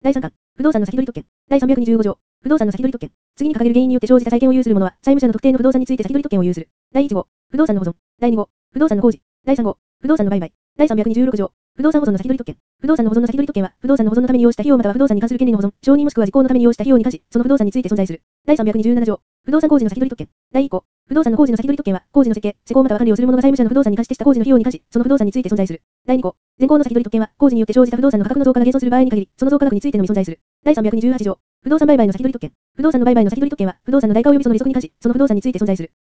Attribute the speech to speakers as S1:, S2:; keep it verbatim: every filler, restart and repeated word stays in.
S1: だいさんかん、不動産の先取り特権。だいさんびゃくにじゅうご条、不動産の先取り特権。次に掲げる原因によって生じた債権を有する者は、債務者の特定の不動産について先取り特権を有する。だいいち号、不動産の保存。だいに号、不動産の工事。だいさん号、不動産の売買。だいさんびゃくにじゅうろく条、不動産保存の先取り特権。不動産の保存の先取り特権は、不動産の保存のために要した費用または不動産に関する権利の保存、承認もしくは時効のために要した費用に関し、その不動産について存在する。だいさんびゃくにじゅうなな条、不動産工事の先取り特権。だいい項、不動産の工事の先取り特権は、工事の設計、施工または管理をする者が債務者の不動産に関してした工事の費用に関し、その不動産について存在する。だいに項、前項の先取り特権は、工事によって生じた不動産の価格の増加が減損する場合に限り、その増加額についてのみ存在する。だいさんびゃくにじゅうはち条、不動産売買の先取り特権。不動産の売買の先取り特権は、不動産の代価及びその利息に関し、その不動産について存在する。